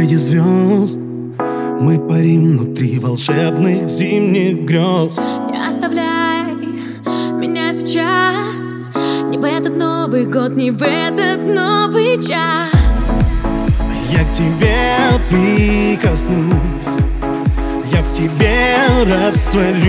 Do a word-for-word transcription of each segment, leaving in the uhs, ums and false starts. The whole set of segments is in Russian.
среди звезд. Мы парим внутри волшебных зимних грез. Не оставляй меня сейчас, ни в этот Новый год, ни в этот новый час. Я к тебе прикоснусь, я в тебе растворюсь.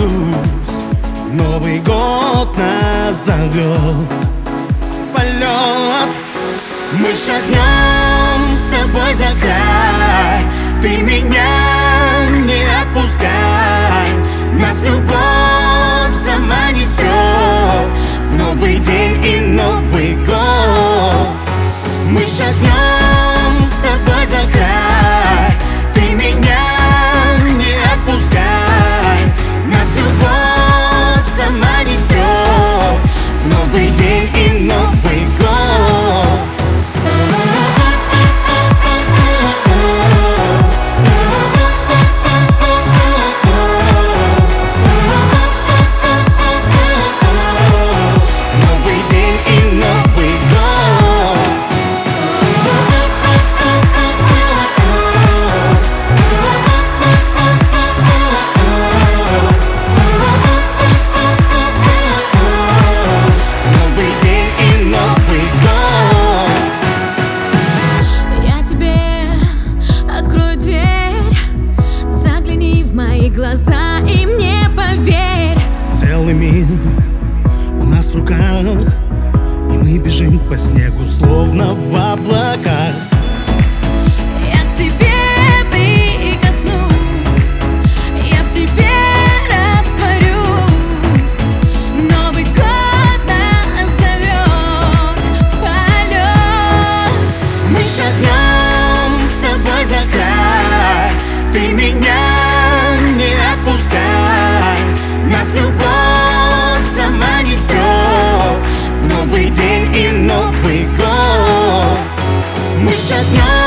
Новый год нас зовет в полет. Мы шагнем с тобой за край, ты меня не отпускай. Нас любовь сама несет в новый день и Новый год. Мы шагнем с тобой за край, ты меня не отпускай. Нас любовь сама несет в новый день и Новый год. Глаза и мне поверь. Целый мир у нас в руках, и мы бежим по снегу, словно в облаках. Я к тебе прикоснусь, я в тебе растворюсь. Новый год нас зовет в полет. Мы шагнем с тобой за край, ты меня не отпускай. Нас любовь сама несет в новый день и Новый год. Мы шагнем